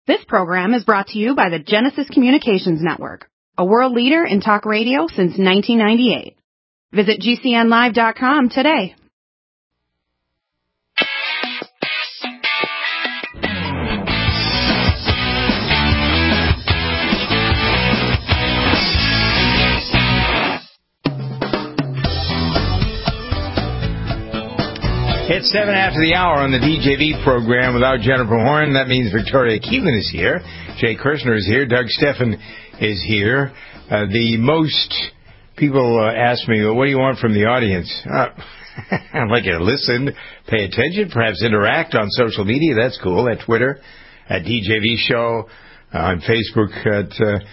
This program is brought to you by the Genesis Communications Network, a world leader in talk radio since 1998. Visit GCNlive.com today. It's 7 after the hour on the DJV program without Jennifer Horn. That means Victoria Keelan is here. Jay Kirshner is here. Doug Steffen is here. The most people ask me, well, what do you want from the audience? I'd like you to listen, pay attention, perhaps interact on social media. That's cool. At Twitter, at DJV Show, on Facebook at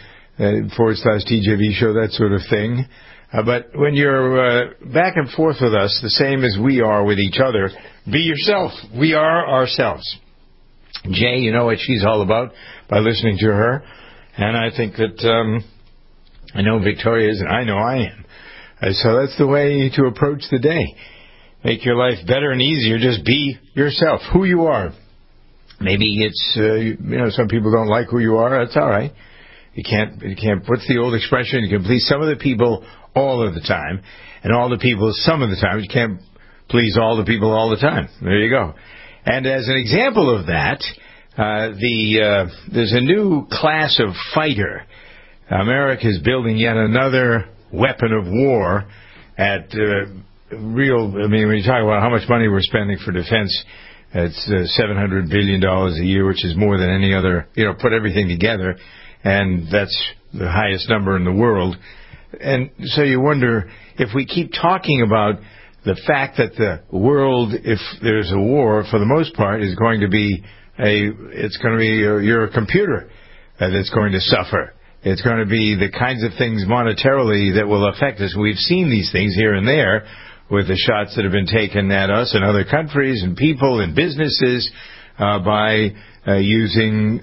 /DJV Show, that sort of thing. But when you're back and forth with us, the same as we are with each other, be yourself. We are ourselves. Jay, you know what she's all about by listening to her. And I think that I know Victoria is, and I know I am. So that's the way to approach the day. Make your life better and easier. Just be yourself, who you are. Maybe it's, some people don't like who you are. That's all right. You can't, what's the old expression? You can please some of the people all of the time, and all the people some of the time. You can't please all the people all the time. There you go. And as an example of that, there's a new class of fighter. America is building yet another weapon of war at when you talk about how much money we're spending for defense, it's $700 billion a year, which is more than any other, put everything together, and that's the highest number in the world. And so you wonder, if we keep talking about the fact that the world, if there's a war, for the most part, is going to be your computer that's going to suffer. It's going to be the kinds of things monetarily that will affect us. We've seen these things here and there with the shots that have been taken at us and other countries and people and businesses by using,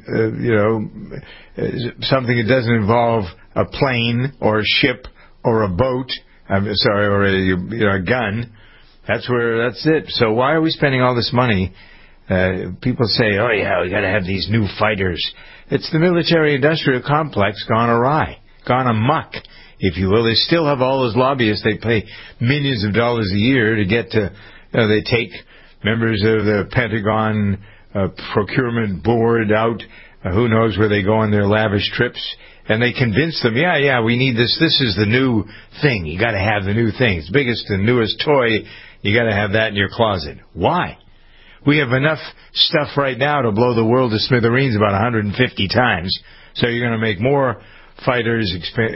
something that doesn't involve a plane or a ship or a boat, or a gun. That's it. So why are we spending all this money? People say, oh yeah, we got to have these new fighters. It's the military-industrial complex gone awry, gone amok, if you will. They still have all those lobbyists. They pay millions of dollars a year to get to, they take members of the Pentagon procurement board out, who knows where they go on their lavish trips, and they convince them, we need this. This is the new thing. You got to have the new thing. It's the biggest and newest toy. You got to have that in your closet. Why? We have enough stuff right now to blow the world to smithereens about 150 times. So you're going to make more fighters.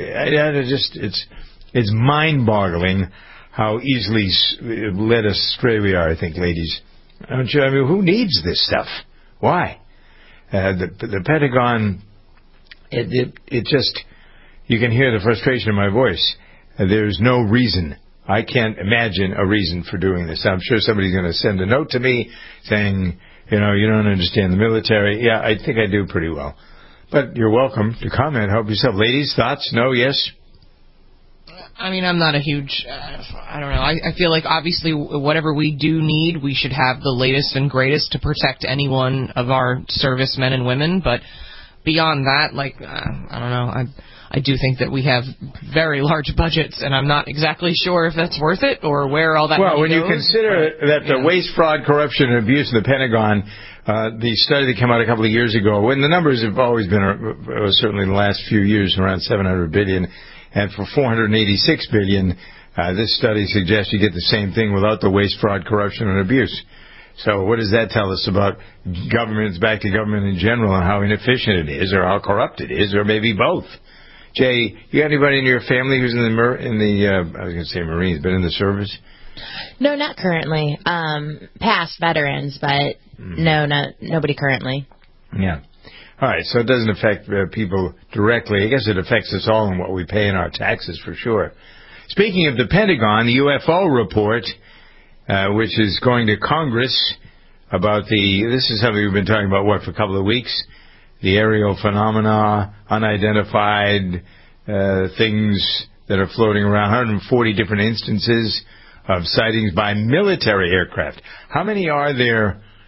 It's mind-boggling how easily led astray we are, I think, ladies. Don't you? I mean, who needs this stuff? Why? The Pentagon, it just, you can hear the frustration in my voice. There's no reason. I can't imagine a reason for doing this. I'm sure somebody's going to send a note to me saying, you don't understand the military. Yeah, I think I do pretty well. But you're welcome to comment. Help yourself. Ladies, thoughts? No? Yes? I mean, I'm not a huge, I don't know. I feel like obviously whatever we do need, we should have the latest and greatest to protect any one of our servicemen and women. But beyond that, I don't know. I do think that we have very large budgets, and I'm not exactly sure if that's worth it or where all that money goes. Well, when you consider that the waste, fraud, corruption, and abuse in the Pentagon, the study that came out a couple of years ago, when the numbers have always been, certainly in the last few years, around $700 billion, and for $486 billion, this study suggests you get the same thing without the waste, fraud, corruption, and abuse. So what does that tell us about government? It's back to government in general and how inefficient it is, or how corrupt it is, or maybe both. Jay, you got anybody in your family who's in the I was going to say Marines, but in the service? No, not currently. Past veterans, but no, nobody currently. Yeah. All right, so it doesn't affect people directly. I guess it affects us all in what we pay in our taxes, for sure. Speaking of the Pentagon, the UFO report, which is going to Congress about this is something we've been talking about, for a couple of weeks, the aerial phenomena, unidentified things that are floating around, 140 different instances of sightings by military aircraft. How many are there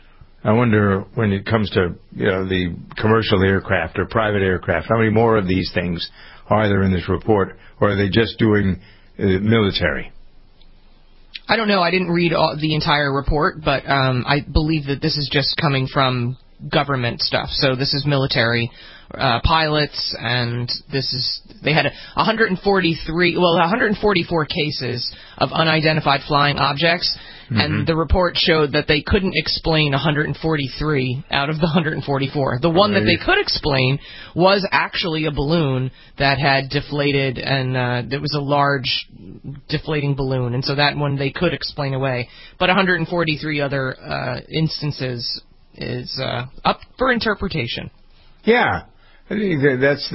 I wonder when it comes to the commercial aircraft or private aircraft, how many more of these things are there in this report, or are they just doing military? I don't know. I didn't read the entire report, but I believe that this is just coming from government stuff. So this is military pilots, and they had 144 cases of unidentified flying objects, and the report showed that they couldn't explain 143 out of the 144. The one that they could explain was actually a balloon that had deflated, and it was a large deflating balloon, and so that one they could explain away. But 143 other instances is up for interpretation. Yeah, I think that's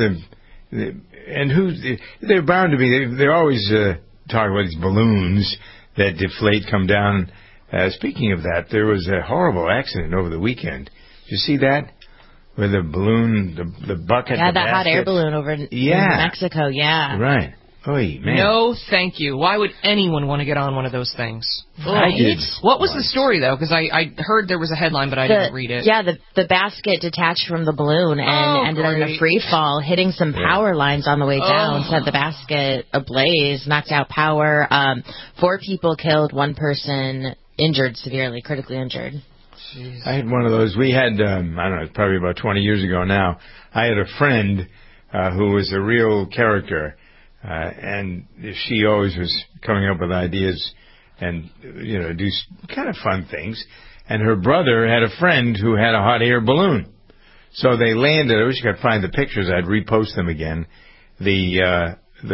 they're bound to be. They're always talking about these balloons that deflate, come down. Speaking of that, there was a horrible accident over the weekend. Did you see that? Where the balloon, the bucket, that hot air balloon over in Mexico. Yeah, right. Oy, man. No, thank you. Why would anyone want to get on one of those things? I did. What was the story, though? Because I heard there was a headline, but I didn't read it. Yeah, the basket detached from the balloon and ended in a free fall, hitting some power lines on the way down, set the basket ablaze, knocked out power. 4 people killed, 1 person injured, severely, critically injured. Jeez. I had one of those. We had, I don't know, probably about 20 years ago now, I had a friend who was a real character. And she always was coming up with ideas and, do kind of fun things. And her brother had a friend who had a hot air balloon. So they landed. I wish I could find the pictures. I'd repost them again. The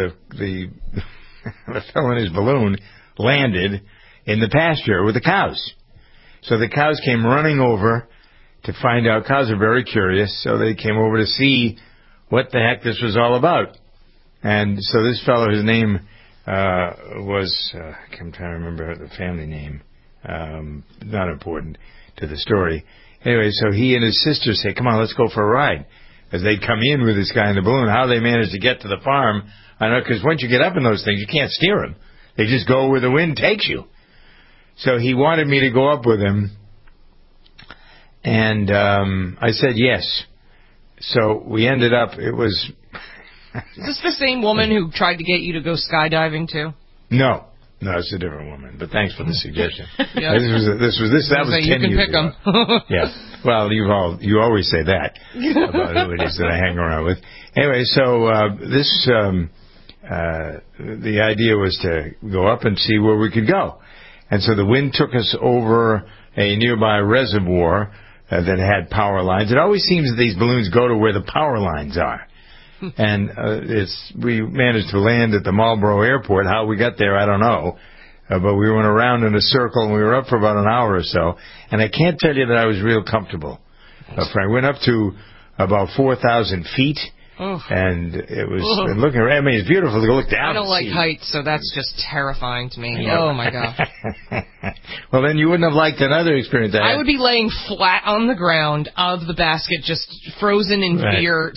fellow in his balloon landed in the pasture with the cows. So the cows came running over to find out. Cows are very curious. So they came over to see what the heck this was all about. And so this fellow, his name was, I'm trying to remember the family name, not important to the story. Anyway, so he and his sister say, come on, let's go for a ride. As they'd come in with this guy in the balloon, how they managed to get to the farm, I know, because once you get up in those things, you can't steer them. They just go where the wind takes you. So he wanted me to go up with him, and I said yes. So we ended up, it was... Is this the same woman who tried to get you to go skydiving too? No, it's a different woman. But thanks for the suggestion. Yeah. That was 10 you can years pick ago. them. Yeah. Well, you always say that about who it is that I hang around with. Anyway, so the idea was to go up and see where we could go, and so the wind took us over a nearby reservoir that had power lines. It always seems that these balloons go to where the power lines are. And we managed to land at the Marlboro Airport. How we got there, I don't know. But we went around in a circle, and we were up for about an hour or so. And I can't tell you that I was real comfortable. Frank, went up to about 4,000 feet. And it was looking around. I mean, it's beautiful to look down. I don't like heights, so that's just terrifying to me. Yeah. Oh, my God. Well, then you wouldn't have liked another experience I would be laying flat on the ground of the basket, just frozen in fear.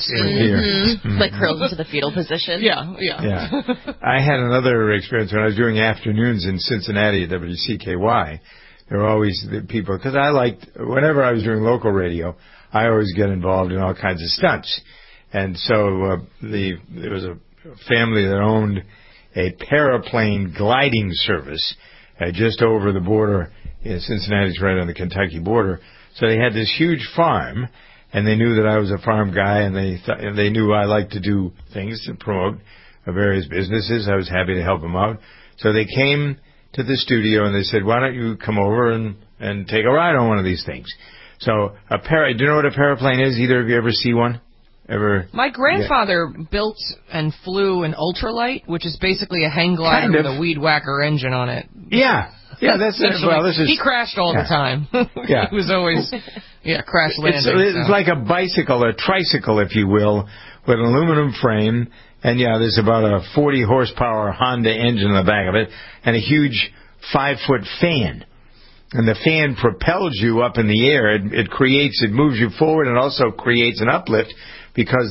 Like curled into the fetal position. Yeah. I had another experience when I was doing afternoons in Cincinnati at WCKY. There were always the people, because whenever I was doing local radio, I always get involved in all kinds of stunts. And so there was a family that owned a paraplane gliding service just over the border. Cincinnati's right on the Kentucky border. So they had this huge farm, and they knew that I was a farm guy, and they knew I liked to do things to promote various businesses. I was happy to help them out. So they came to the studio, and they said, why don't you come over and take a ride on one of these things? So do you know what a paraplane is? Either of you ever see one? My grandfather built and flew an ultralight, which is basically a hang glider with a weed whacker engine on it. Yeah, that's it. Well, he crashed all the time. Yeah. He was always crash landing. It's like a bicycle, a tricycle, if you will, with an aluminum frame, and there's about a 40 horsepower Honda engine in the back of it, and a huge 5-foot fan. And the fan propels you up in the air. It moves you forward, and also creates an uplift, because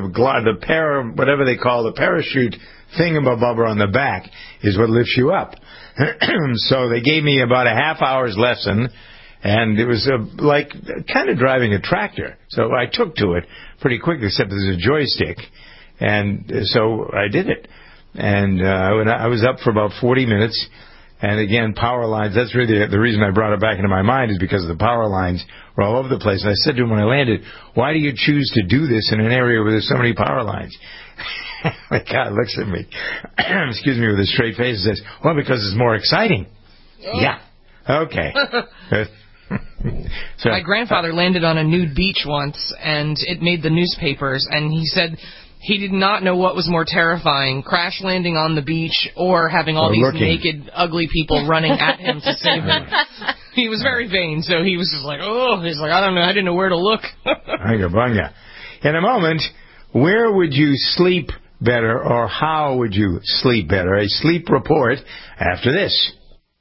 whatever they call the parachute thingamabobber on the back is what lifts you up. So they gave me about a half hour's lesson, And it was like kind of driving a tractor. So I took to it pretty quickly, except there's a joystick. And so I did it. And I was up for about 40 minutes. And again, power lines, that's really the reason I brought it back into my mind, is because the power lines were all over the place. And I said to him when I landed, why do you choose to do this in an area where there's so many power lines? My God looks at me, excuse me, with a straight face and says, well, because it's more exciting. Oh. Yeah. Okay. So, my grandfather landed on a nude beach once, and it made the newspapers, and he said he did not know what was more terrifying, crash landing on the beach or having all these naked, ugly people running at him to save him. He was very vain, so he was just like, he's like, I don't know, I didn't know where to look. In a moment, where would you sleep better, or how would you sleep better? A sleep report after this.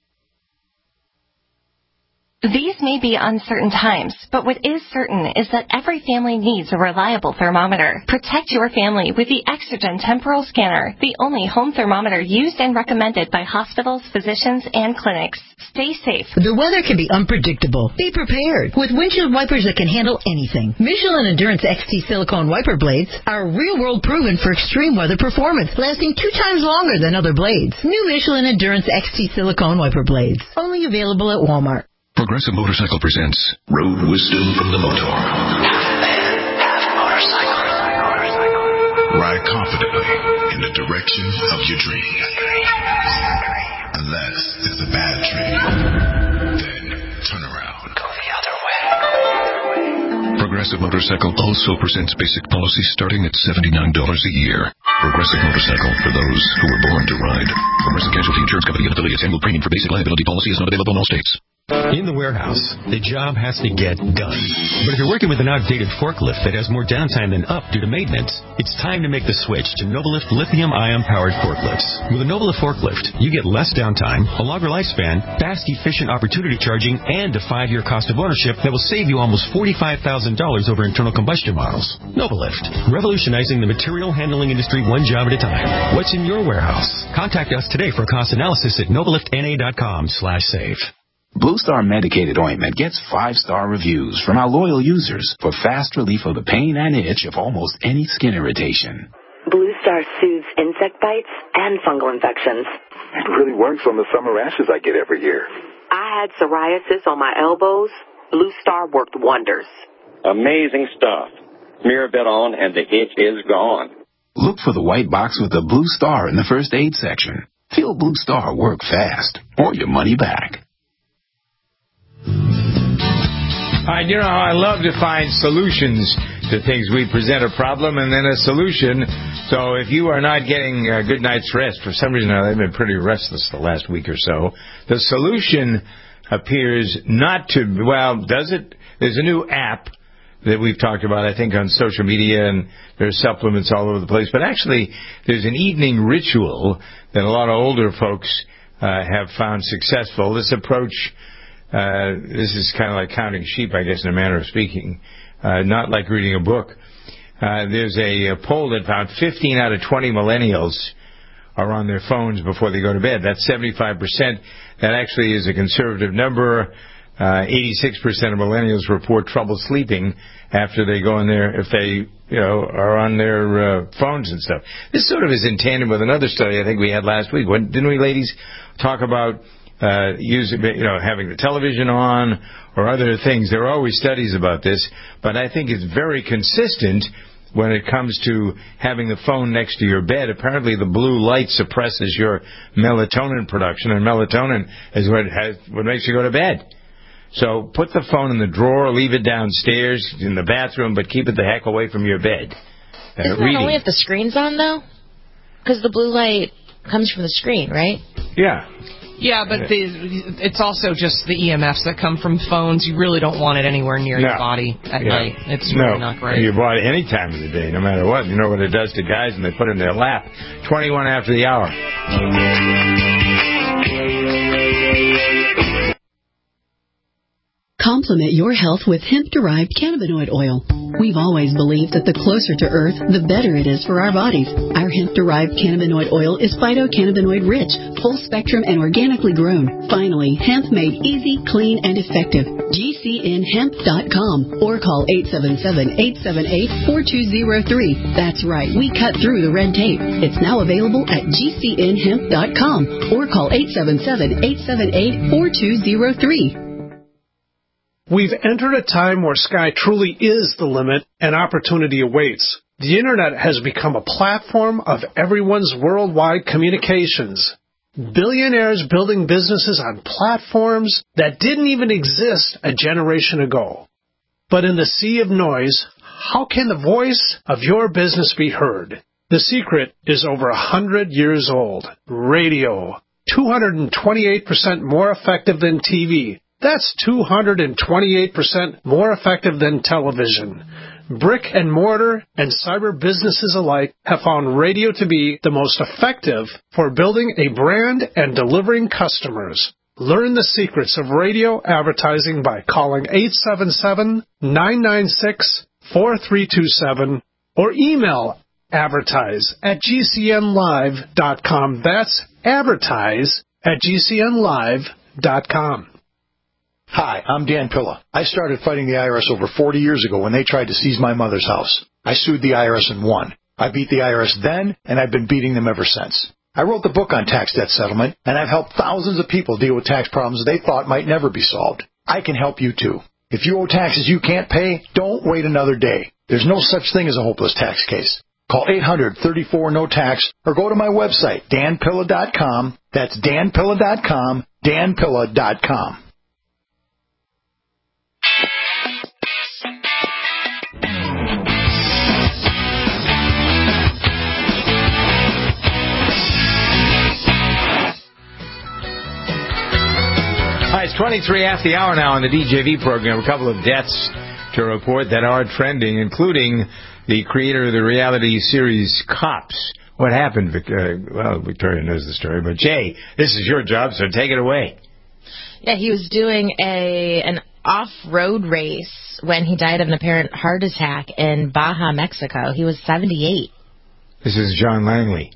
These may be uncertain times, but what is certain is that every family needs a reliable thermometer. Protect your family with the Exergen Temporal Scanner, the only home thermometer used and recommended by hospitals, physicians, and clinics. Stay safe. The weather can be unpredictable. Be prepared with windshield wipers that can handle anything. Michelin Endurance XT silicone wiper blades are real-world proven for extreme weather performance, lasting 2 times longer than other blades. New Michelin Endurance XT silicone wiper blades, only available at Walmart. Progressive Motorcycle presents Road Wisdom from the Motor. Half man, half motorcycle. Ride confidently in the direction of your dream. Unless it's a bad dream. Then turn around. Go the other way. Progressive Motorcycle also presents basic policy starting at $79 a year. Progressive Motorcycle for those who were born to ride. Progressive Casualty Insurance Company and affiliates. Annual premium for basic liability policy is not available in all states. In the warehouse, the job has to get done. But if you're working with an outdated forklift that has more downtime than up due to maintenance, it's time to make the switch to Novalift lithium-ion powered forklifts. With a Novalift forklift, you get less downtime, a longer lifespan, fast, efficient opportunity charging, and a 5-year cost of ownership that will save you almost $45,000 over internal combustion models. Novalift, revolutionizing the material handling industry one job at a time. What's in your warehouse? Contact us today for a cost analysis at novaliftna.com/save. Blue Star medicated ointment gets 5-star reviews from our loyal users for fast relief of the pain and itch of almost any skin irritation. Blue Star soothes insect bites and fungal infections. It really works on the summer rashes I get every year. I had psoriasis on my elbows. Blue Star worked wonders. Amazing stuff. Smear a bit on and the itch is gone. Look for the white box with the Blue Star in the first aid section. Feel Blue Star work fast or your money back. You know how I love to find solutions to things. We present a problem and then a solution. So if you are not getting a good night's rest, for some reason I've been pretty restless the last week or so, the solution appears not to, does it? There's a new app that we've talked about, I think, on social media, and there's supplements all over the place. But actually, there's an evening ritual that a lot of older folks have found successful. This approach... this is kind of like counting sheep, I guess, in a manner of speaking, not like reading a book. There's a poll that found 15 out of 20 millennials are on their phones before they go to bed. That's 75%. That actually is a conservative number. 86% of millennials report trouble sleeping after they go in there, if they, are on their phones and stuff. This sort of is in tandem with another study I think we had last week. Didn't we, ladies, talk about having the television on or other things? There are always studies about this, but I think it's very consistent when it comes to having the phone next to your bed. Apparently the blue light suppresses your melatonin production, and melatonin is what makes you go to bed. So put the phone in the drawer, leave it downstairs in the bathroom, but keep it the heck away from your bed. Isn't that only if the screen's on, though? Because the blue light comes from the screen, right? Yeah. Yeah, but it's also just the EMFs that come from phones. You really don't want it anywhere near your body at night. It's really not great. Your body any time of the day, no matter what. You know what it does to guys when they put it in their lap. 21 after the hour. Complement your health with hemp-derived cannabinoid oil. We've always believed that the closer to Earth, the better it is for our bodies. Our hemp-derived cannabinoid oil is phytocannabinoid rich, full spectrum, and organically grown. Finally, hemp made easy, clean, and effective. GCNhemp.com or call 877-878-4203. That's right, we cut through the red tape. It's now available at GCNhemp.com or call 877-878-4203. We've entered a time where sky truly is the limit and opportunity awaits. The Internet has become a platform of everyone's worldwide communications. Billionaires building businesses on platforms that didn't even exist a generation ago. But in the sea of noise, how can the voice of your business be heard? The secret is over 100 years old. Radio. 228% more effective than TV. That's 228% more effective than television. Brick and mortar and cyber businesses alike have found radio to be the most effective for building a brand and delivering customers. Learn the secrets of radio advertising by calling 877-996-4327 or email advertise@gcnlive.com. That's advertise@gcnlive.com. Hi, I'm Dan Pilla. I started fighting the IRS over 40 years ago when they tried to seize my mother's house. I sued the IRS and won. I beat the IRS then, and I've been beating them ever since. I wrote the book on tax debt settlement, and I've helped thousands of people deal with tax problems they thought might never be solved. I can help you too. If you owe taxes you can't pay, don't wait another day. There's no such thing as a hopeless tax case. Call 800-34-NO-TAX or go to my website, danpilla.com. That's danpilla.com, danpilla.com. Hi, it's 23 after the hour now on the DJV program. A couple of deaths to report that are trending, including the creator of the reality series Cops. What happened? Well, Victoria knows the story, but Jay, this is your job, so take it away. Yeah, he was doing an off-road race when he died of an apparent heart attack in Baja, Mexico. He was 78. This is John Langley.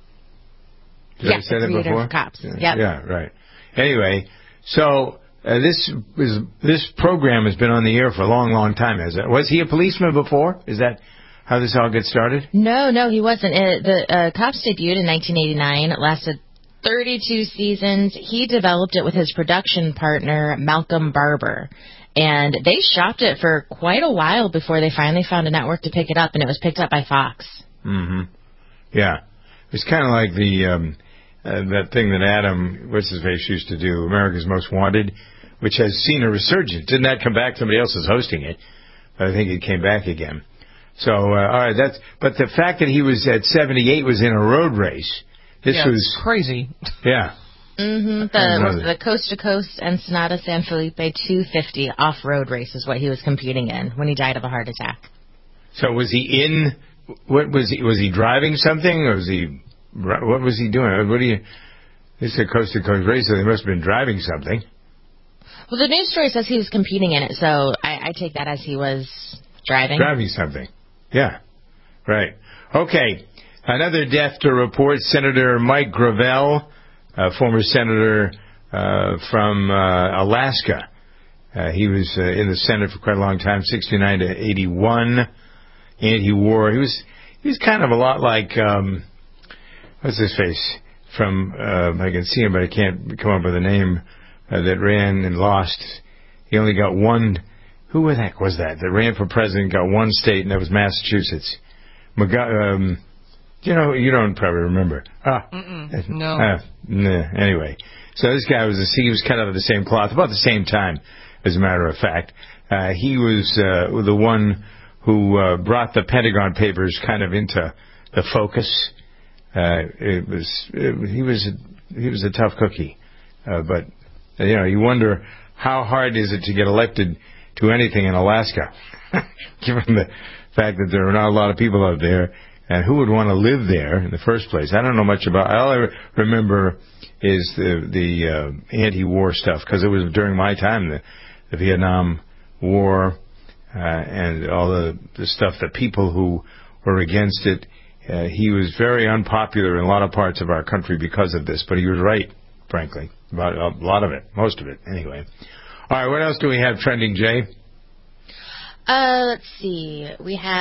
Did I say the that creator before? of Cops. Yep. Yeah, right. Anyway, so this program has been on the air for a long, long time. Was he a policeman before? Is that how this all gets started? No, he wasn't. The Cops debuted in 1989. It lasted 32 seasons. He developed it with his production partner, Malcolm Barber. And they shopped it for quite a while before they finally found a network to pick it up, and it was picked up by Fox. Mm-hmm. Yeah. It's kind of like that thing that Adam, what's-his-face, used to do, America's Most Wanted, which has seen a resurgence. Didn't that come back? Somebody else is hosting it. But I think it came back again. So, all right, but the fact that he was at 78 was in a road race. This was crazy. Yeah. Mm-hmm. The Coast to Coast Ensenada San Felipe 250 off-road race is what he was competing in when he died of a heart attack. So was he in? What was he? Was he driving something, or was he? What was he doing? This is a Coast to Coast race, so they must have been driving something. Well, the news story says he was competing in it, so I take that as he was driving. Driving something. Yeah. Right. Okay. Another death to report. Senator Mike Gravel, former senator from Alaska. He was in the Senate for quite a long time, 69 to 81. Anti-war. He was kind of a lot like what's his face from I can see him, but I can't come up with a name that ran and lost. He only got one. Who the heck was that ran for president? Got one state, and that was Massachusetts. You don't probably remember. No. Anyway, so this guy he was cut out of the same cloth about the same time, as a matter of fact. He was the one who brought the Pentagon Papers kind of into the focus. He was a tough cookie, but you wonder how hard is it to get elected to anything in Alaska, given the fact that there are not a lot of people out there. And who would want to live there in the first place? I don't know much about. All I remember is the anti-war stuff, because it was during my time the Vietnam War and all the stuff, the people who were against it. He was very unpopular in a lot of parts of our country because of this, but he was right, frankly, about a lot of it, most of it, anyway. All right, what else do we have trending, Jay? Let's see.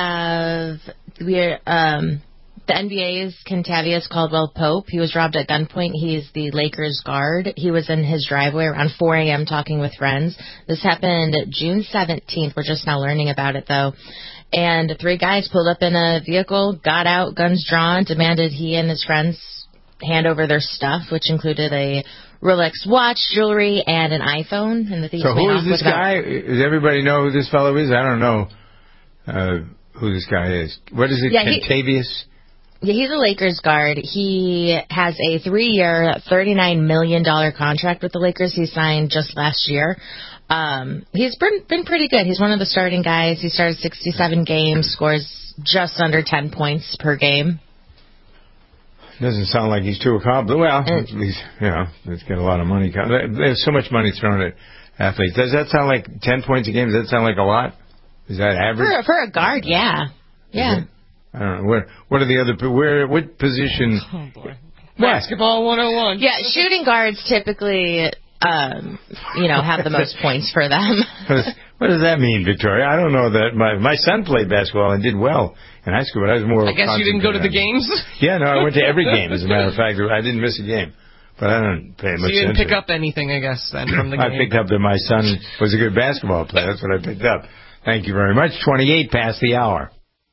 The NBA's Kentavious Caldwell-Pope. He was robbed at gunpoint. He's the Lakers guard. He was in his driveway around 4 a.m. talking with friends. This happened June 17th. We're just now learning about it, though. And 3 guys pulled up in a vehicle, got out, guns drawn, demanded he and his friends hand over their stuff, which included a Rolex watch, jewelry, and an iPhone. And the thief so who is this guy? Does everybody know who this fellow is? I don't know who this guy is. What is it, Kentavious? Yeah, he's a Lakers guard. He has a 3-year, $39 million contract with the Lakers he signed just last year. He's been pretty good. He's one of the starting guys. He started 67 games, scores just under 10 points per game. Doesn't sound like he's too accomplished. Well, at least, he's got a lot of money. There's so much money thrown at athletes. Does that sound like 10 points a game? Does that sound like a lot? Is that average? For a guard, yeah. Yeah. I don't know. What are the other... what position... Oh, boy. Basketball 101. Yeah, shooting guards typically, have the most points for them. What does that mean, Victoria? I don't know that. My son played basketball and did well in high school, but I was more... I guess you didn't go to the games? Yeah, no, I went to every game, as a matter of fact. I didn't miss a game. But I don't pay much attention. So you didn't pick up anything, I guess, then, from the game? I picked up that my son was a good basketball player. That's what I picked up. Thank you very much. 28 past the hour.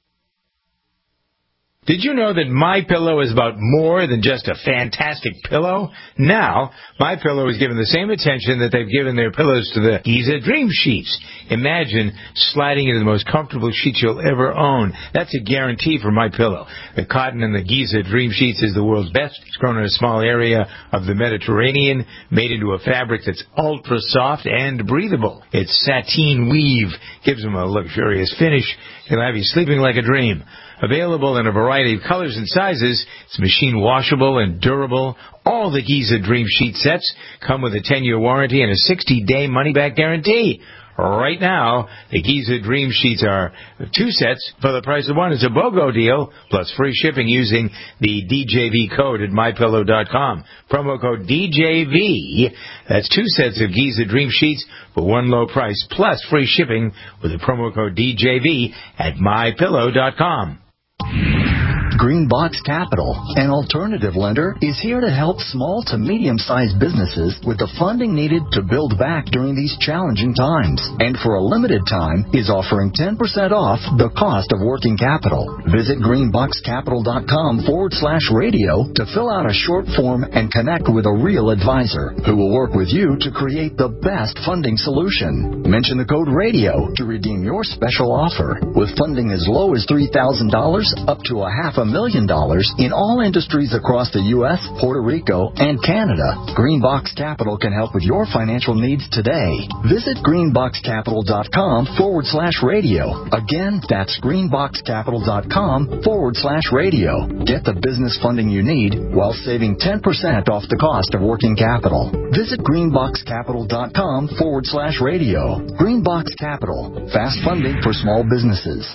Did you know that MyPillow is about more than just a fantastic pillow? Now, MyPillow is given the same attention that they've given their pillows to the Giza Dream Sheets. Imagine sliding into the most comfortable sheets you'll ever own. That's a guarantee for MyPillow. The cotton in the Giza Dream Sheets is the world's best. It's grown in a small area of the Mediterranean, made into a fabric that's ultra soft and breathable. Its sateen weave gives them a luxurious finish. It'll have you sleeping like a dream. Available in a variety of colors and sizes, it's machine washable and durable. All the Giza Dream Sheet sets come with a 10-year warranty and a 60-day money-back guarantee. Right now, the Giza Dream Sheets are 2 sets for the price of 1. It's a BOGO deal, plus free shipping using the DJV code at MyPillow.com. Promo code DJV. That's 2 sets of Giza Dream Sheets for 1 low price, plus free shipping with the promo code DJV at MyPillow.com. Greenbox Capital, an alternative lender, is here to help small to medium-sized businesses with the funding needed to build back during these challenging times. And for a limited time, is offering 10% off the cost of working capital. Visit greenboxcapital.com/radio to fill out a short form and connect with a real advisor who will work with you to create the best funding solution. Mention the code RADIO to redeem your special offer. With funding as low as $3,000 up to $500,000 in all industries across the U.S., Puerto Rico, and Canada. Greenbox Capital can help with your financial needs today. Visit greenboxcapital.com/radio. Again, that's greenboxcapital.com/radio. Get the business funding you need while saving 10% off the cost of working capital. Visit greenboxcapital.com/radio. Greenbox Capital. Fast funding for small businesses.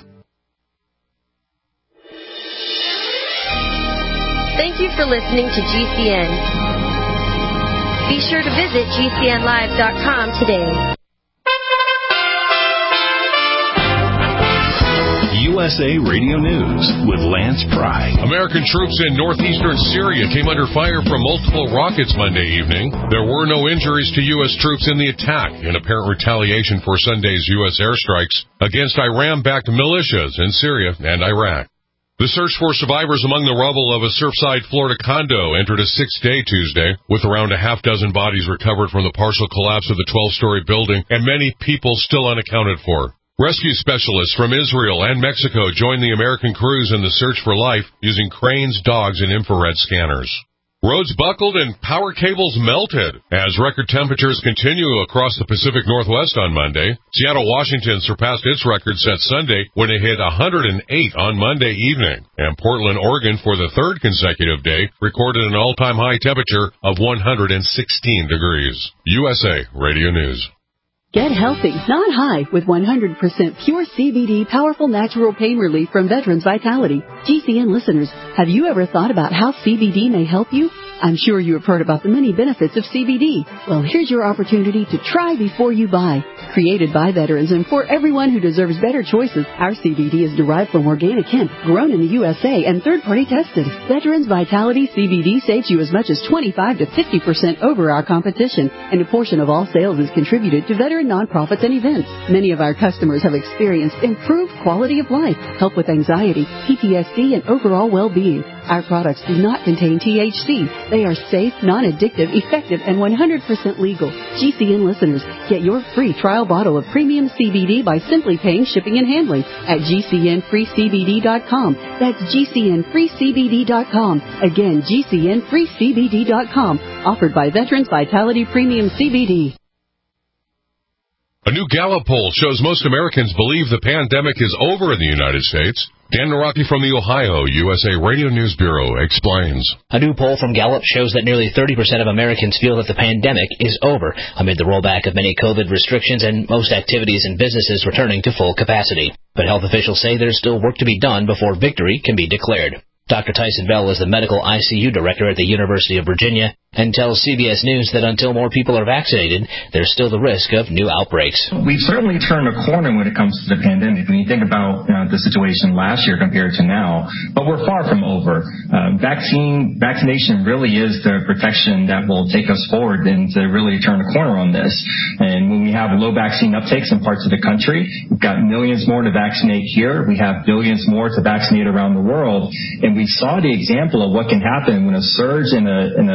Thank you for listening to GCN. Be sure to visit GCNlive.com today. USA Radio News with Lance Pry. American troops in northeastern Syria came under fire from multiple rockets Monday evening. There were no injuries to U.S. troops in the attack, in apparent retaliation for Sunday's U.S. airstrikes against Iran-backed militias in Syria and Iraq. The search for survivors among the rubble of a Surfside, Florida condo entered a 6th day Tuesday, with around a half dozen bodies recovered from the partial collapse of the 12-story building and many people still unaccounted for. Rescue specialists from Israel and Mexico joined the American crews in the search for life using cranes, dogs, and infrared scanners. Roads buckled and power cables melted as record temperatures continue across the Pacific Northwest on Monday. Seattle, Washington surpassed its record set Sunday when it hit 108 on Monday evening. And Portland, Oregon, for the 3rd consecutive day, recorded an all-time high temperature of 116 degrees. USA Radio News. Get healthy, not high, with 100% pure CBD powerful natural pain relief from Veterans Vitality. GCN listeners, have you ever thought about how CBD may help you? I'm sure you have heard about the many benefits of CBD. Well, here's your opportunity to try before you buy. Created by veterans and for everyone who deserves better choices, our CBD is derived from organic hemp, grown in the USA, and third-party tested. Veterans Vitality CBD saves you as much as 25 to 50% over our competition, and a portion of all sales is contributed to veteran nonprofits and events. Many of our customers have experienced improved quality of life, help with anxiety, PTSD, and overall well-being. Our products do not contain THC. They are safe, non-addictive, effective, and 100% legal. GCN listeners, get your free trial bottle of premium CBD by simply paying shipping and handling at GCNFreeCBD.com. That's GCNFreeCBD.com. Again, GCNFreeCBD.com. Offered by Veterans Vitality Premium CBD. A new Gallup poll shows most Americans believe the pandemic is over in the United States. Dan Naraki from the Ohio USA Radio News Bureau explains. A new poll from Gallup shows that nearly 30% of Americans feel that the pandemic is over amid the rollback of many COVID restrictions and most activities and businesses returning to full capacity. But health officials say there's still work to be done before victory can be declared. Dr. Tyson Bell is the medical ICU director at the University of Virginia and tells CBS News that until more people are vaccinated, there's still the risk of new outbreaks. We've certainly turned a corner when it comes to the pandemic. When you think about the situation last year compared to now, but we're far from over. Vaccination really is the protection that will take us forward and to really turn a corner on this. And when we have low vaccine uptakes in parts of the country, we've got millions more to vaccinate here. We have billions more to vaccinate around the world. And we saw the example of what can happen when a surge in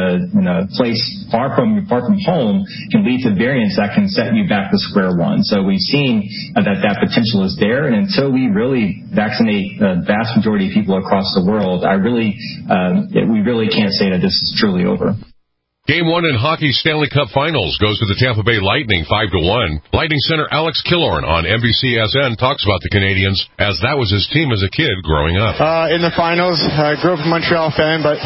a place far from home can lead to variants that can set you back to square one. So we've seen that potential is there, and until we really vaccinate the vast majority of people across the world, we really can't say that this is truly over. Game 1 in hockey's Stanley Cup Finals goes to the Tampa Bay Lightning 5-1. Lightning center Alex Killorn on NBCSN talks about the Canadians as that was his team as a kid growing up. In the finals, I grew up a Montreal fan, but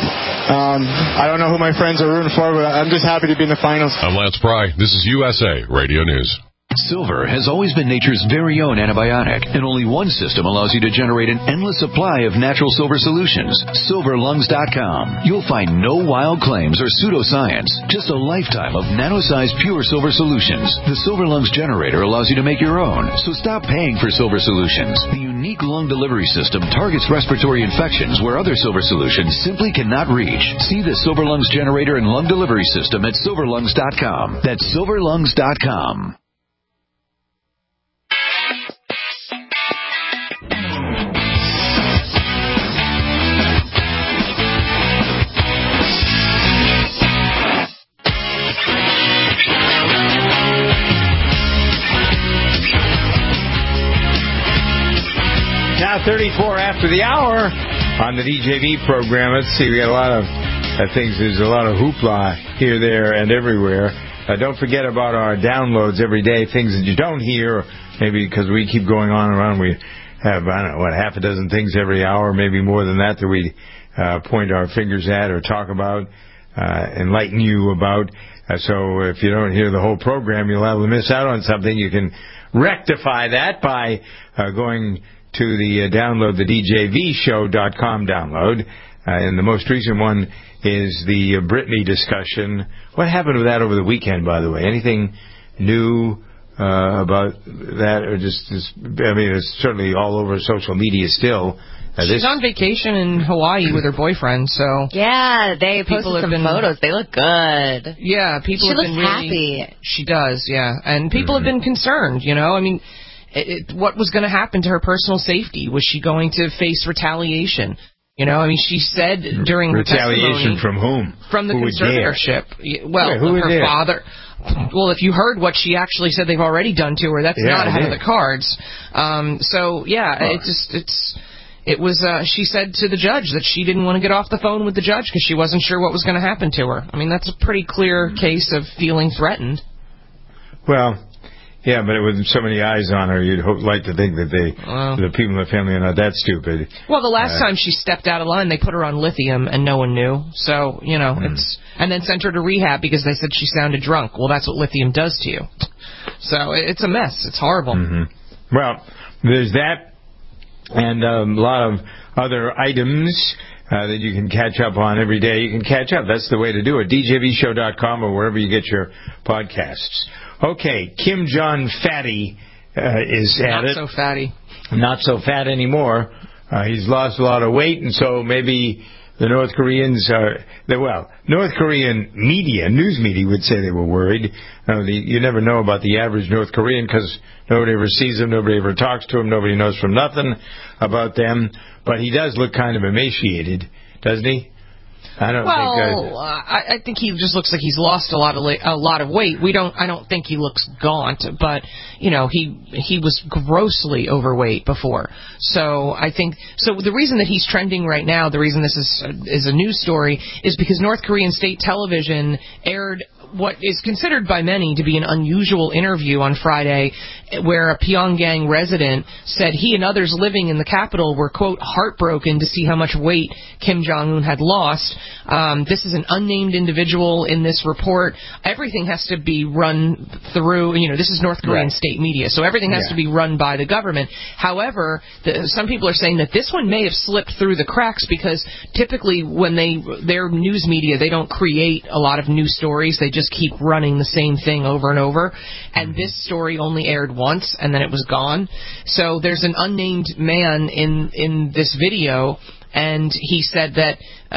I don't know who my friends are rooting for, but I'm just happy to be in the finals. I'm Lance Pry. This is USA Radio News. Silver has always been nature's very own antibiotic, and only one system allows you to generate an endless supply of natural silver solutions. SilverLungs.com. You'll find no wild claims or pseudoscience, just a lifetime of nano-sized pure silver solutions. The Silver Lungs generator allows you to make your own, so stop paying for silver solutions. The unique lung delivery system targets respiratory infections where other silver solutions simply cannot reach. See the Silver Lungs generator and lung delivery system at SilverLungs.com. That's SilverLungs.com. Now 34 after the hour on the DJV program. Let's see, we got a lot of things. There's a lot of hoopla here, there, and everywhere. Don't forget about our downloads every day, things that you don't hear, maybe because we keep going on and on. We have, half a dozen things every hour, maybe more than that we point our fingers at or talk about, enlighten you about. So if you don't hear the whole program, you'll have to miss out on something. You can rectify that by going to the download, the DJVshow.com download. And the most recent one is the Britney discussion. What happened with that over the weekend, by the way? Anything new about that? Or it's certainly all over social media still. She's on vacation in Hawaii with her boyfriend, so... Yeah, they posted some photos. They look good. Yeah, people have been really... happy. She does, yeah. And people have been concerned, what was going to happen to her personal safety? Was she going to face retaliation? She said during her testimony... Retaliation from whom? From the conservatorship. Well, her father... Well, if you heard what she actually said they've already done to her, that's not ahead of the cards. She said to the judge that she didn't want to get off the phone with the judge because she wasn't sure what was going to happen to her. I mean, that's a pretty clear case of feeling threatened. Well... Yeah, but with so many eyes on her, you'd like to think that the people in the family are not that stupid. Well, the last time she stepped out of line, they put her on lithium, and no one knew. So, it's... And then sent her to rehab because they said she sounded drunk. Well, that's what lithium does to you. So it's a mess. It's horrible. Mm-hmm. Well, there's that and a lot of other items that you can catch up on every day. You can catch up. That's the way to do it. DJBShow.com or wherever you get your podcasts. Okay, Kim Jong Fatty is at it. Not so fatty. Not so fat anymore. He's lost a lot of weight, and so maybe the North Koreans North Korean media, news media would say they were worried. You never know about the average North Korean because nobody ever sees them, nobody ever talks to them, nobody knows from nothing about them. But he does look kind of emaciated, doesn't he? I think he just looks like he's lost a lot of weight. I don't think he looks gaunt, but he was grossly overweight before. So I think the reason that he's trending right now, the reason this is a news story, is because North Korean state television aired what is considered by many to be an unusual interview on Friday, where a Pyongyang resident said he and others living in the capital were, quote, heartbroken to see how much weight Kim Jong-un had lost. This is an unnamed individual in this report. Everything has to be run through, this is North Korean state media, so everything has to be run by the government. However, some people are saying that this one may have slipped through the cracks because typically when their news media, they don't create a lot of new stories. They just keep running the same thing over and over. And this story only aired once, and then it was gone. So there's an unnamed man in this video, and he said that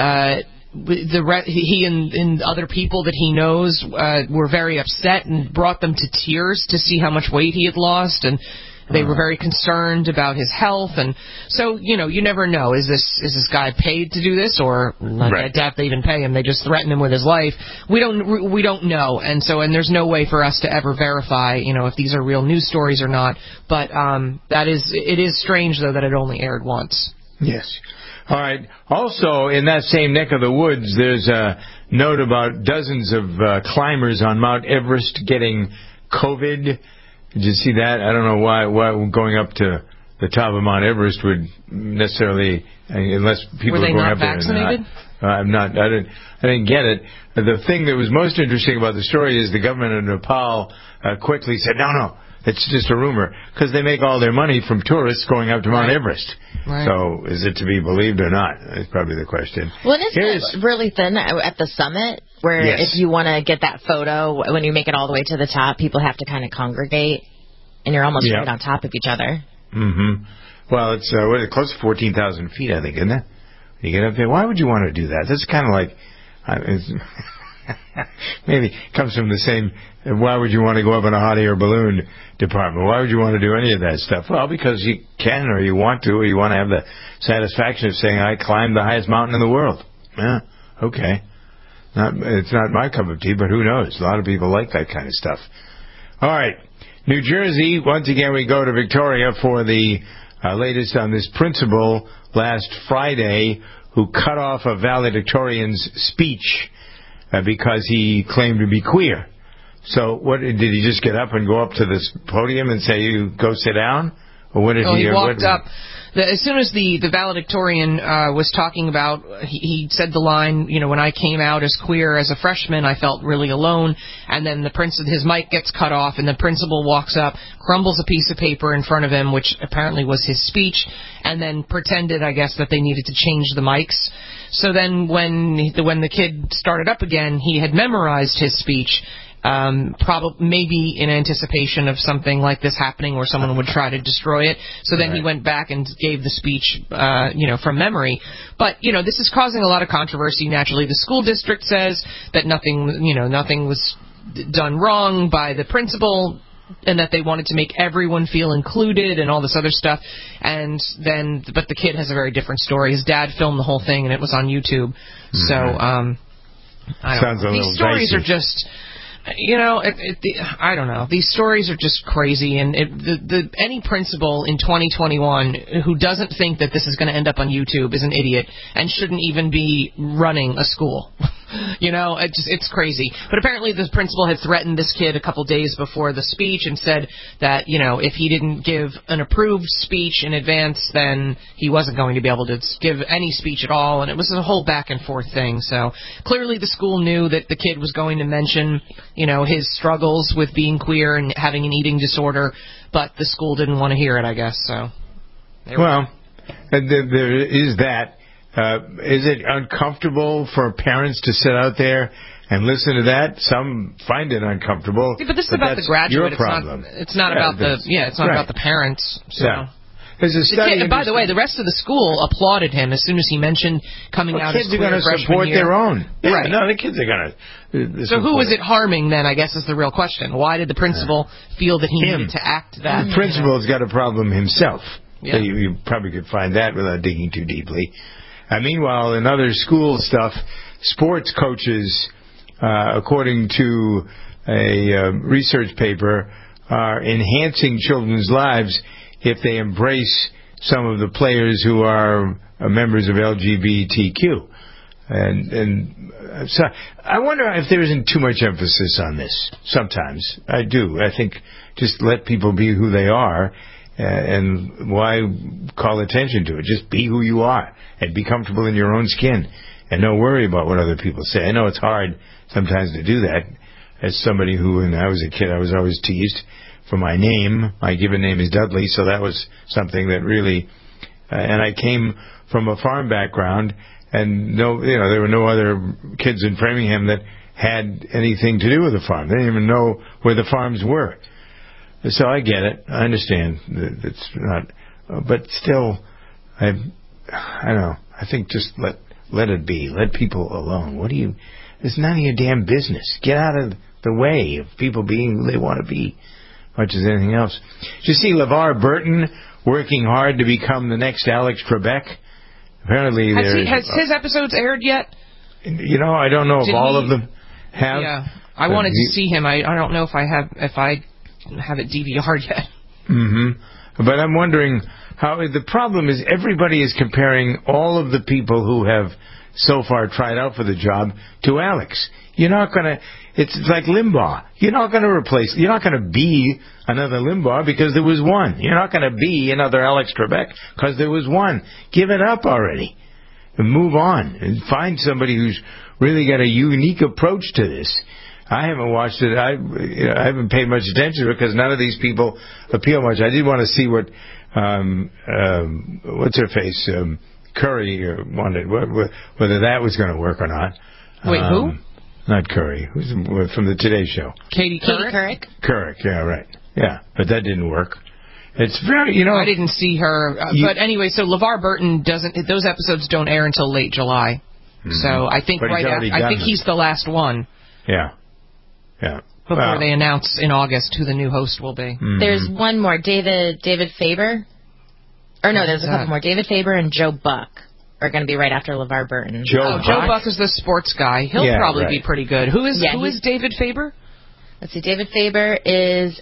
he and other people that he knows were very upset and brought them to tears to see how much weight he had lost, and they were very concerned about his health. And so, you never know. Is this guy paid to do this, or I doubt they even pay him. They just threaten him with his life. We don't know. And there's no way for us to ever verify, if these are real news stories or not. But it is strange though that it only aired once. Yes. All right. Also, in that same neck of the woods, there's a note about dozens of climbers on Mount Everest getting COVID. Did you see that? I don't know why going up to the top of Mount Everest would necessarily, unless people are going up there. Were they not vaccinated? I didn't get it. The thing that was most interesting about the story is the government of Nepal quickly said, no, it's just a rumor, because they make all their money from tourists going up to Mount Everest. Right. So is it to be believed or not? That's probably the question. Well, isn't it really thin at the summit, where if you want to get that photo, when you make it all the way to the top, people have to kind of congregate, and you're almost right on top of each other. Mm-hmm. Well, it's close to 14,000 feet, I think, isn't it? You get up there. Why would you want to do that? That's kind of like... maybe it comes from the same, why would you want to go up in a hot air balloon department? Why would you want to do any of that stuff? Well, because you can, or you want to, or you want to have the satisfaction of saying, I climbed the highest mountain in the world. Yeah, okay. It's not my cup of tea, but who knows? A lot of people like that kind of stuff. All right. New Jersey, once again, we go to Victoria for the latest on this principal last Friday who cut off a valedictorian's speech because he claimed to be queer. So what did he just get up and go up to this podium and say, you go sit down? Or what did he walked up. As soon as the valedictorian was talking about, he said the line, when I came out as queer as a freshman, I felt really alone. And then his mic gets cut off, and the principal walks up, crumbles a piece of paper in front of him, which apparently was his speech, and then pretended, I guess, that they needed to change the mics. So then when the kid started up again, he had memorized his speech. Maybe in anticipation of something like this happening where someone would try to destroy it. So then he went back and gave the speech, from memory. But, this is causing a lot of controversy. Naturally, the school district says that nothing was done wrong by the principal, and that they wanted to make everyone feel included and all this other stuff. But the kid has a very different story. His dad filmed the whole thing, and it was on YouTube. Mm-hmm. So, I don't know. These stories are just... I don't know. These stories are just crazy, and any principal in 2021 who doesn't think that this is going to end up on YouTube is an idiot and shouldn't even be running a school. It's crazy. But apparently the principal had threatened this kid a couple days before the speech and said that, if he didn't give an approved speech in advance, then he wasn't going to be able to give any speech at all. And it was a whole back and forth thing. So clearly the school knew that the kid was going to mention, his struggles with being queer and having an eating disorder, but the school didn't want to hear it, I guess. So, there is that. Is it uncomfortable for parents to sit out there and listen to that? Some find it uncomfortable. Yeah, but this is about the graduate. Your problem. It's not about the parents. So. Yeah. There's a study. And by the way, the rest of the school applauded him as soon as he mentioned coming out as queer freshman year. Kids are going to support their own. Yeah, right. No, the kids are going to. So who was it harming then, I guess is the real question. Why did the principal feel that he needed to act that? The principal's got a problem himself. Yeah. So you probably could find that without digging too deeply. Meanwhile, in other school stuff, sports coaches, according to a research paper, are enhancing children's lives if they embrace some of the players who are members of LGBTQ. And so I wonder if there isn't too much emphasis on this. Sometimes. I do. I think just let people be who they are. And why call attention to it? Just be who you are and be comfortable in your own skin and don't worry about what other people say. I know it's hard sometimes to do that. As somebody who, when I was a kid, I was always teased for my name. My given name is Dudley, so that was something that really... and I came from a farm background, and there were no other kids in Framingham that had anything to do with the farm. They didn't even know where the farms were. So I get it. I understand that it's not, but still, I don't know. I think just let it be. Let people alone. It's none of your damn business. Get out of the way of people being who they want to be, much as anything else. Did you see LeVar Burton working hard to become the next Alex Trebek? Apparently, has his episodes aired yet? I don't know if all of them have. Yeah, I wanted to see him. I don't know if I have it DVR'd yet. Mm-hmm. But I'm wondering how the problem is everybody is comparing all of the people who have so far tried out for the job to Alex. You're not going to... It's like Limbaugh. You're not going to be another Limbaugh because there was one. You're not going to be another Alex Trebek because there was one. Give it up already. And move on. And find somebody who's really got a unique approach to this. I haven't watched it. I haven't paid much attention to it because none of these people appeal much. I did want to see what what's her face Curry wanted, whether that was going to work or not. Wait, who? Not Curry. Who's from the Today Show? Katie Couric. Couric, yeah, right. Yeah, but that didn't work. It's very, I didn't see her. But anyway, so LeVar Burton those episodes don't air until late July. Mm-hmm. So I think I think he's the last one. Yeah. Yeah. Before they announce in August who the new host will be. Mm-hmm. There's one more, David Faber. Or no, there's a couple more. David Faber and Joe Buck are going to be right after LeVar Burton. Joe Buck is the sports guy. He'll probably be pretty good. Who is David Faber? Let's see. David Faber is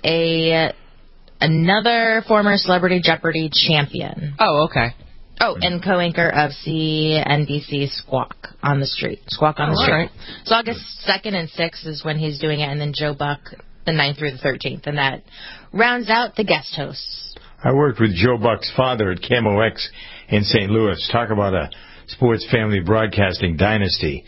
another former Celebrity Jeopardy champion. Oh, okay. Oh, and co-anchor of CNBC Squawk on the Street. Right. So August 2nd and 6th is when he's doing it, and then Joe Buck the 9th through the 13th, and that rounds out the guest hosts. I worked with Joe Buck's father at KMOX in St. Louis. Talk about a sports family broadcasting dynasty.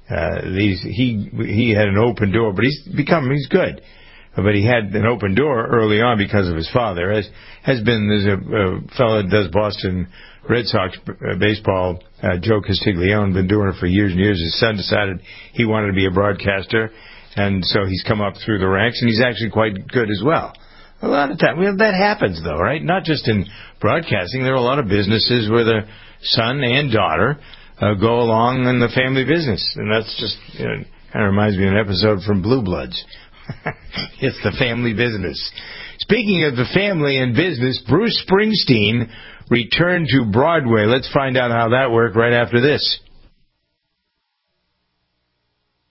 He had an open door, but he's good. But he had an open door early on because of his father. There's a fellow that does Boston Red Sox baseball, Joe Castiglione, been doing it for years and years. His son decided he wanted to be a broadcaster, and so he's come up through the ranks, and he's actually quite good as well. A lot of time, that happens though, right? Not just in broadcasting. There are a lot of businesses where the son and daughter go along in the family business, and that's just kind of reminds me of an episode from Blue Bloods. It's the family business. Speaking of the family and business, Bruce Springsteen returned to Broadway. Let's find out how that worked right after this.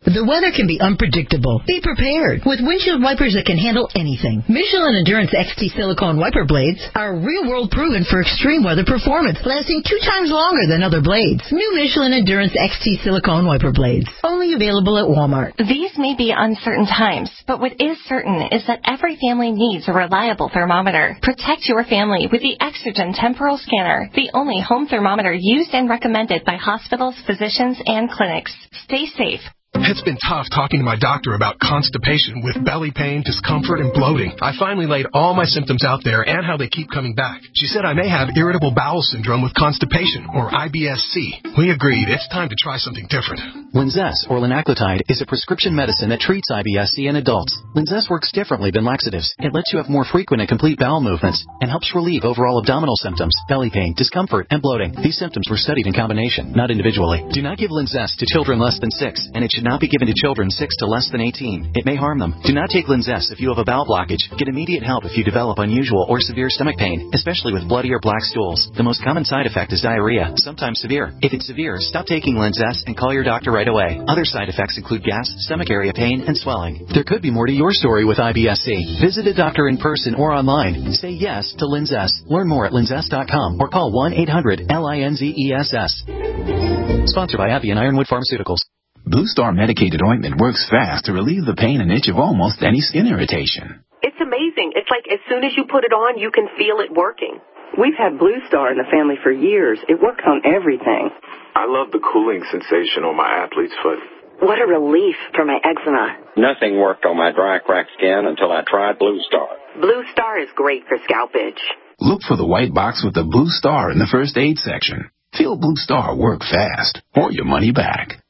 The weather can be unpredictable. Be prepared with windshield wipers that can handle anything. Michelin Endurance XT silicone wiper blades are real-world proven for extreme weather performance, lasting 2 times longer than other blades. New Michelin Endurance XT silicone wiper blades, only available at Walmart. These may be uncertain times, but what is certain is that every family needs a reliable thermometer. Protect your family with the Exergen Temporal Scanner, the only home thermometer used and recommended by hospitals, physicians, and clinics. Stay safe. It's been tough talking to my doctor about constipation with belly pain, discomfort, and bloating. I finally laid all my symptoms out there and how they keep coming back. She said I may have irritable bowel syndrome with constipation, or IBS-C. We agreed it's time to try something different. Linzess, or linaclotide, is a prescription medicine that treats IBS-C in adults. Linzess works differently than laxatives. It lets you have more frequent and complete bowel movements and helps relieve overall abdominal symptoms, belly pain, discomfort, and bloating. These symptoms were studied in combination, not individually. Do not give Linzess to children less than 6, and it should not be given to children 6 to less than 18. It may harm them. Do not take Linzess if you have a bowel blockage. Get immediate help if you develop unusual or severe stomach pain, especially with bloody or black stools. The most common side effect is diarrhea, sometimes severe. If it's severe, stop taking Linzess and call your doctor right away. Other side effects include gas, stomach area pain, and swelling. There could be more to your story with IBS-C. Visit a doctor in person or online. Say yes to Linzess. Learn more at linzess.com or call 1-800-LINZESS. Sponsored by AbbVie and Ironwood Pharmaceuticals. Blue Star medicated ointment works fast to relieve the pain and itch of almost any skin irritation. It's amazing. It's like as soon as you put it on, you can feel it working. We've had Blue Star in the family for years. It works on everything. I love the cooling sensation on my athlete's foot. What a relief for my eczema. Nothing worked on my dry, cracked skin until I tried Blue Star. Blue Star is great for scalp itch. Look for the white box with the Blue Star in the first aid section. Feel Blue Star work fast, or your money back.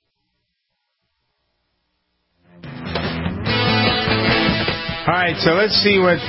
All right, so let's see what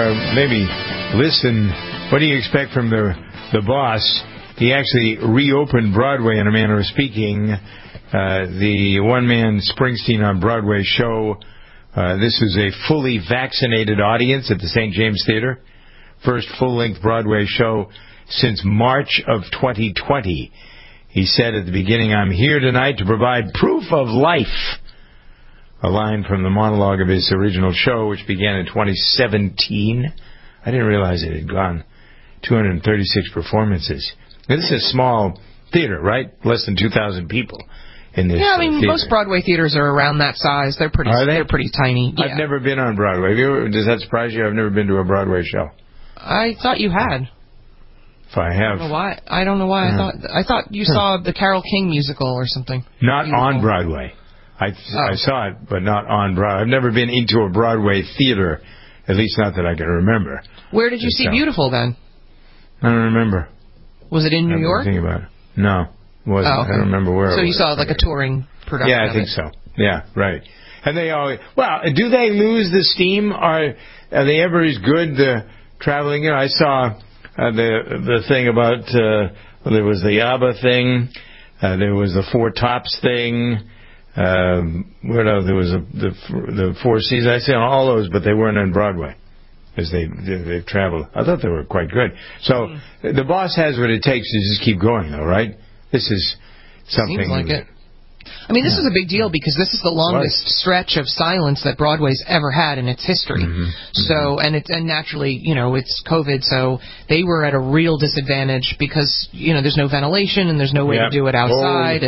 what do you expect from the boss? He actually reopened Broadway in a manner of speaking. The one-man Springsteen on Broadway show. This is a fully vaccinated audience at the St. James Theater. First full-length Broadway show since March of 2020. He said at the beginning, "I'm here tonight to provide proof of life." A line from the monologue of his original show, which began in 2017. I didn't realize it had gone 236 performances. Now, this is a small theater, right? Less than 2,000 people in this Yeah, I mean, theater. most Broadway theaters are around that size. They're pretty tiny. Yeah. I've never been on Broadway. Does that surprise you? I've never been to a Broadway show. I thought you had. If I have. I don't know why. I thought you saw the Carole King musical or something. Not on Broadway. I saw it, but not on Broadway. I've never been into a Broadway theater, at least not that I can remember. Where did you see Beautiful then? I don't remember. Was it in New York? Think about it. No, it wasn't. Okay. I don't remember where. So it was. you saw like a touring production. Yeah, I think so. Yeah, right. And they always do they lose the steam? Are they ever as good traveling? I saw the thing about there was the ABBA thing, there was the Four Tops thing. What else? There was the Four Seasons. I say all those, but they weren't on Broadway as they've traveled. I thought they were quite good. So the boss has what it takes to just keep going, though, right? This is something. Seems like it. I mean, this is a big deal because this is the longest stretch of silence that Broadway's ever had in its history. So, and naturally, it's COVID, so they were at a real disadvantage because, there's no ventilation and there's no way to do it outside.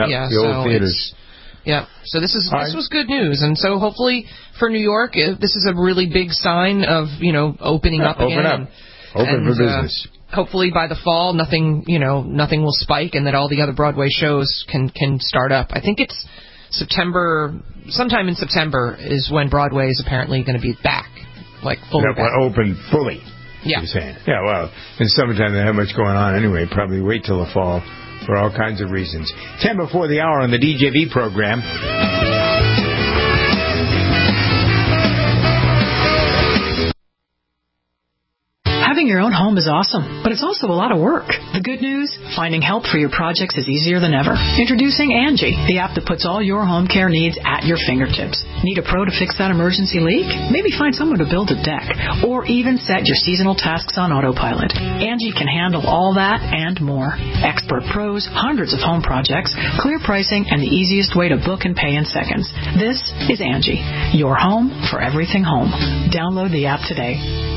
So this was good news, and so hopefully for New York, this is a really big sign of opening up again. Open for business. Hopefully by the fall, nothing will spike, and that all the other Broadway shows can start up. I think it's September, sometime in September is when Broadway is apparently going to be back, like fully back. Open fully. Yeah. You're saying. Yeah. Well, in summertime they have much going on anyway. Probably wait till the fall. For all kinds of reasons. 10 before the hour on the DJV program. Having your own home is awesome, but it's also a lot of work. The good news? Finding help for your projects is easier than ever. Introducing Angie, the app that puts all your home care needs at your fingertips. Need a pro to fix that emergency leak? Maybe find someone to build a deck, or even set your seasonal tasks on autopilot. Angie can handle all that and more. Expert pros, hundreds of home projects, clear pricing, and the easiest way to book and pay in seconds. This is Angie, your home for everything home. Download the app today.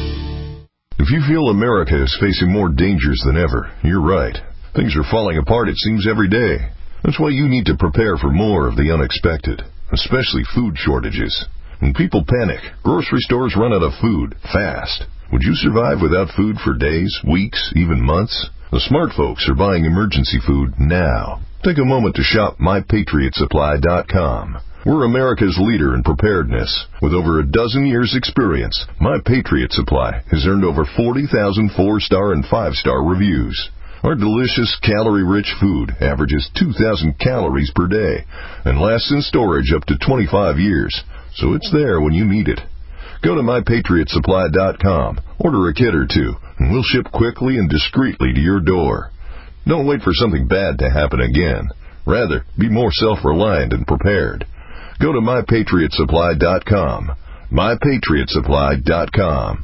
If you feel America is facing more dangers than ever, you're right. Things are falling apart, it seems, every day. That's why you need to prepare for more of the unexpected, especially food shortages. When people panic, grocery stores run out of food fast. Would you survive without food for days, weeks, even months? The smart folks are buying emergency food now. Take a moment to shop MyPatriotSupply.com. We're America's leader in preparedness. With over a dozen years' experience, My Patriot Supply has earned over 40,000 4-star and 5-star reviews. Our delicious, calorie-rich food averages 2,000 calories per day and lasts in storage up to 25 years, so it's there when you need it. Go to MyPatriotSupply.com, order a kit or two, and we'll ship quickly and discreetly to your door. Don't wait for something bad to happen again. Rather, be more self-reliant and prepared. Go to MyPatriotSupply.com. MyPatriotSupply.com.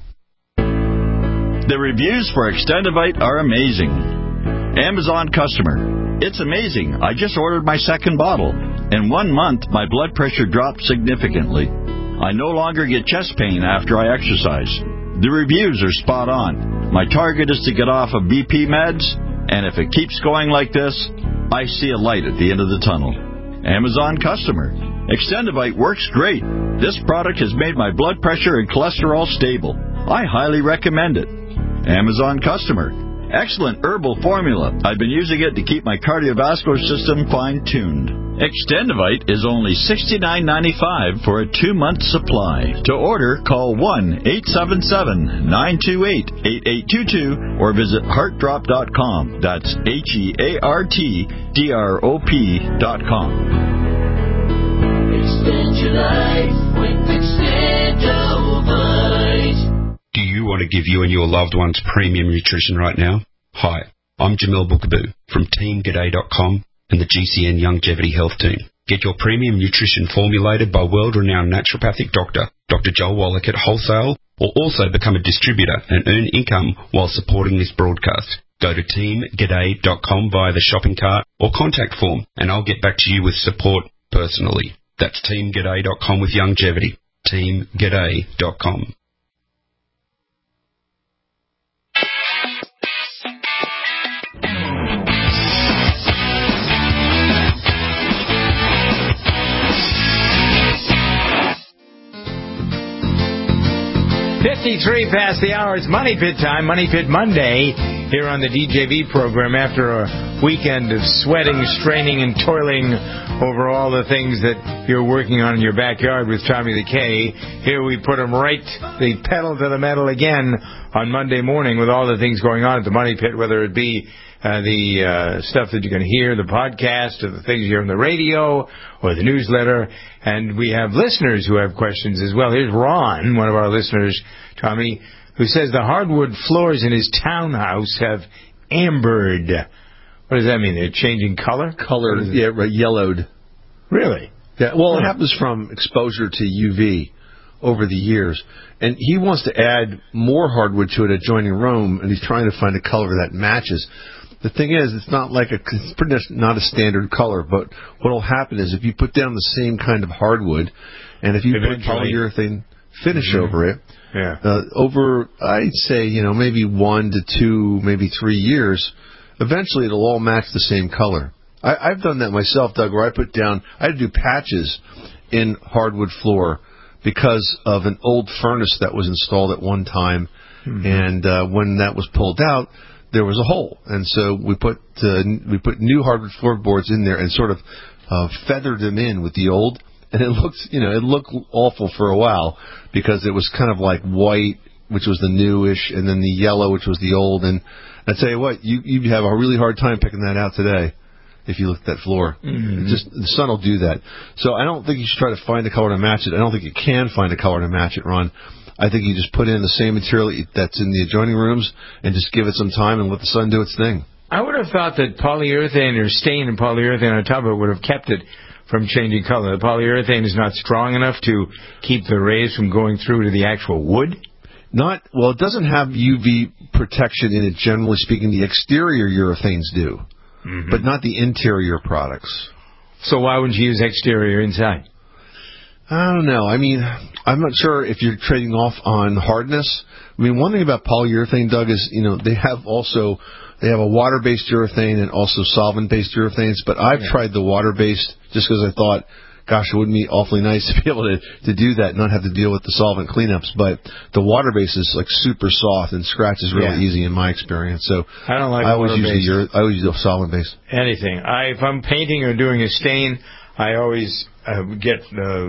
The reviews for Extendivite are amazing. Amazon customer. It's amazing. I just ordered my second bottle. In 1 month, my blood pressure dropped significantly. I no longer get chest pain after I exercise. The reviews are spot on. My target is to get off of BP meds, and if it keeps going like this, I see a light at the end of the tunnel. Amazon customer. Extendivite works great. This product has made my blood pressure and cholesterol stable. I highly recommend it. Amazon customer. Excellent herbal formula. I've been using it to keep my cardiovascular system fine-tuned. Extendivite is only $69.95 for a 2-month supply. To order, call 1-877-928-8822 or visit heartdrop.com. That's HEARTDROP.com. Extend your life with Extendivite. Do you want to give you and your loved ones premium nutrition right now? Hi, I'm Jamil Bookaboo from TeamGaday.com and the GCN Longevity Health Team. Get your premium nutrition formulated by world-renowned naturopathic doctor, Dr. Joel Wallach at Wholesale, or also become a distributor and earn income while supporting this broadcast. Go to TeamGaday.com via the shopping cart or contact form, and I'll get back to you with support personally. That's TeamGaday.com with longevity. TeamGaday.com. .53 past the hour. It's Money Pit time, Money Pit Monday, here on the DJV program. After a weekend of sweating, straining, and toiling over all the things that you're working on in your backyard with Tommy the K, here we put them right, the pedal to the metal again on Monday morning with all the things going on at the Money Pit, whether it be the stuff that you can hear, the podcast, or the things you hear on the radio, or the newsletter. And we have listeners who have questions as well. Here's Ron, one of our listeners, Tommy, who says the hardwood floors in his townhouse have ambered. What does that mean? They're changing color? Colored, yeah, yellowed. Really? Yeah. Well, it happens from exposure to UV over the years. And he wants to add more hardwood to an adjoining room, and he's trying to find a color that matches. The thing is, it's not like it's pretty much not a standard color, but what will happen is if you put down the same kind of hardwood, and if you put polyurethane finish over it, over, I'd say, maybe 1 to 2, maybe 3 years, eventually it'll all match the same color. I've done that myself, Doug, where I had to do patches in hardwood floor because of an old furnace that was installed at one time, and when that was pulled out, there was a hole, and so we put new hardwood floorboards in there and sort of feathered them in with the old, and it looked awful for a while because it was kind of like white, which was the newish, and then the yellow, which was the old. And I tell you what, you'd have a really hard time picking that out today if you looked at that floor. The sun will do that. So I don't think you should try to find a color to match it. I don't think you can find a color to match it, Ron. I think you just put in the same material that's in the adjoining rooms and just give it some time and let the sun do its thing. I would have thought that polyurethane or stain and polyurethane on top of it would have kept it from changing color. The polyurethane is not strong enough to keep the rays from going through to the actual wood? It doesn't have UV protection in it, generally speaking. The exterior urethanes do, but not the interior products. So why wouldn't you use exterior inside? I don't know. I mean, I'm not sure if you're trading off on hardness. I mean, one thing about polyurethane, Doug, is, they have a water-based urethane and also solvent-based urethanes, but I've tried the water-based just because I thought, gosh, it wouldn't be awfully nice to be able to do that and not have to deal with the solvent cleanups. But the water-based is like super soft and scratches really easy in my experience. So I don't like I always water-based. I always use the solvent-based. Anything. If I'm painting or doing a stain, I always get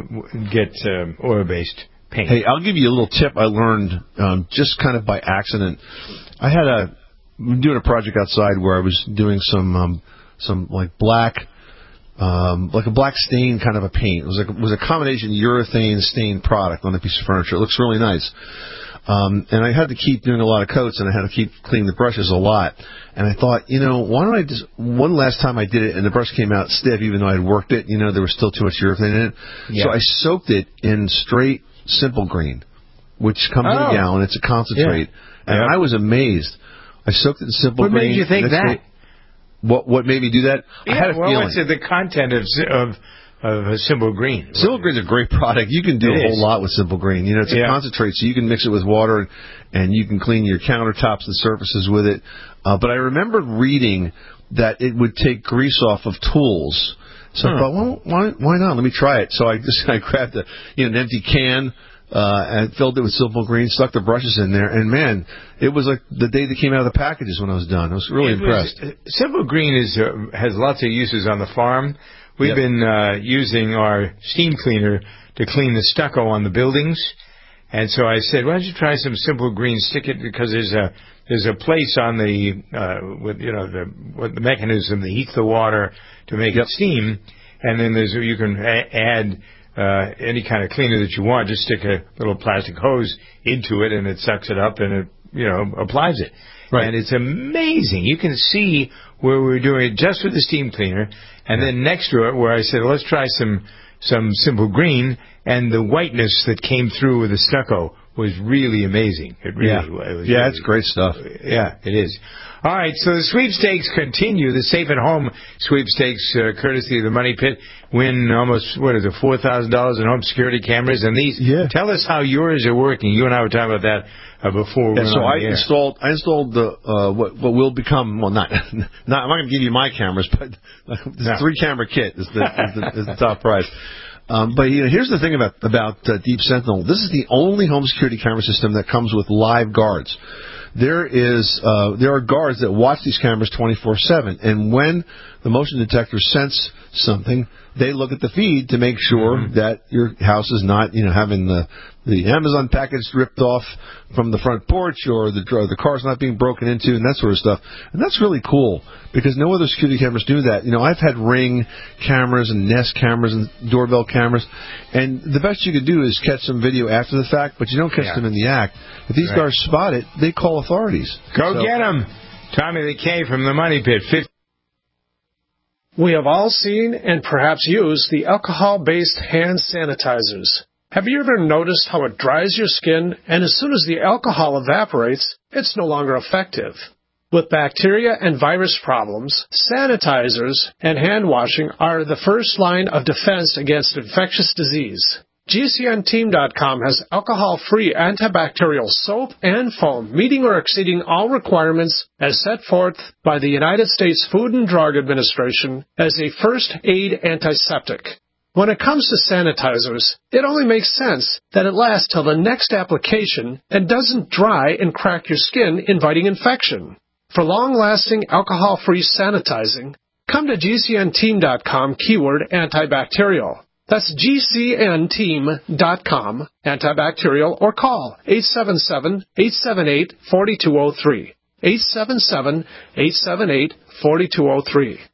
oil-based paint. Hey, I'll give you a little tip I learned just kind of by accident. I'm doing a project outside where I was doing some like black. Like a black stain kind of a paint. It was a combination urethane stain product on a piece of furniture. It looks really nice. And I had to keep doing a lot of coats, and I had to keep cleaning the brushes a lot. And I thought, why don't I just, one last time I did it, and the brush came out stiff, even though I had worked it, there was still too much urethane in it. Yeah. So I soaked it in straight Simple Green, which comes in a gallon. It's a concentrate. Yeah. And I was amazed. I soaked it in Simple Green. What made you think that? What made me do that? I had a feeling. What's the content of a Simple Green? Simple Green's a great product. You can do a whole lot with Simple Green. It's a concentrate, so you can mix it with water, and you can clean your countertops and surfaces with it. But I remembered reading that it would take grease off of tools. So I thought, well, why not? Let me try it. So I grabbed an empty can. And filled it with Simple Green, stuck the brushes in there, and man, it was like the day that came out of the packages when I was done. I was really impressed. Simple Green has lots of uses on the farm. We've been using our steam cleaner to clean the stucco on the buildings, and so I said, why don't you try some Simple Green? Stick it, because there's a place on the the mechanism that heats the water to make it steam, and then you can add any kind of cleaner that you want. Just stick a little plastic hose into it, and it sucks it up, and it applies it. Right. And it's amazing. You can see where we're doing it just with the steam cleaner, and then next to it, where I said, let's try some Simple Green, and the whiteness that came through with the stucco was really amazing. It really was. Yeah, it's great stuff. Yeah, it is. All right, so the sweepstakes continue. The Safe at Home sweepstakes, courtesy of the Money Pit, win almost, $4,000 in home security cameras. And these, tell us how yours are working. You and I were talking about that before. I installed the what will become, well, not I'm not going to give you my cameras, but the 3-camera kit is the top prize. But here's the thing about Deep Sentinel. This is the only home security camera system that comes with live guards. There are guards that watch these cameras 24/7, and when the motion detector sense something, they look at the feed to make sure that your house is not, having the Amazon package ripped off from the front porch, or the car's not being broken into, and that sort of stuff. And that's really cool, because no other security cameras do that. I've had Ring cameras and Nest cameras and doorbell cameras, and the best you can do is catch some video after the fact, but you don't catch them in the act. If these guards spot it, they call authorities. Go get them. Tommy the K from the Money Pit. We have all seen and perhaps used the alcohol-based hand sanitizers. Have you ever noticed how it dries your skin, and as soon as the alcohol evaporates, it's no longer effective? With bacteria and virus problems, sanitizers and hand washing are the first line of defense against infectious disease. GCNteam.com has alcohol-free antibacterial soap and foam, meeting or exceeding all requirements as set forth by the United States Food and Drug Administration as a first aid antiseptic. When it comes to sanitizers, it only makes sense that it lasts till the next application and doesn't dry and crack your skin, inviting infection. For long-lasting alcohol-free sanitizing, come to GCNteam.com keyword antibacterial. That's GCNteam.com, antibacterial, or call 877-878-4203. 877-878-4203.